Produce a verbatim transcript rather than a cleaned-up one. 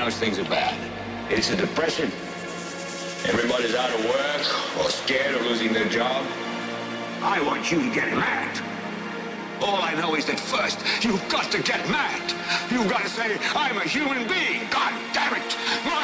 pronounce things are bad. It's a depression. Everybody's out of work or scared of losing their job. I want you to get mad. All I know is that first, you've got to get mad. You've got to say, I'm a human being. God damn it.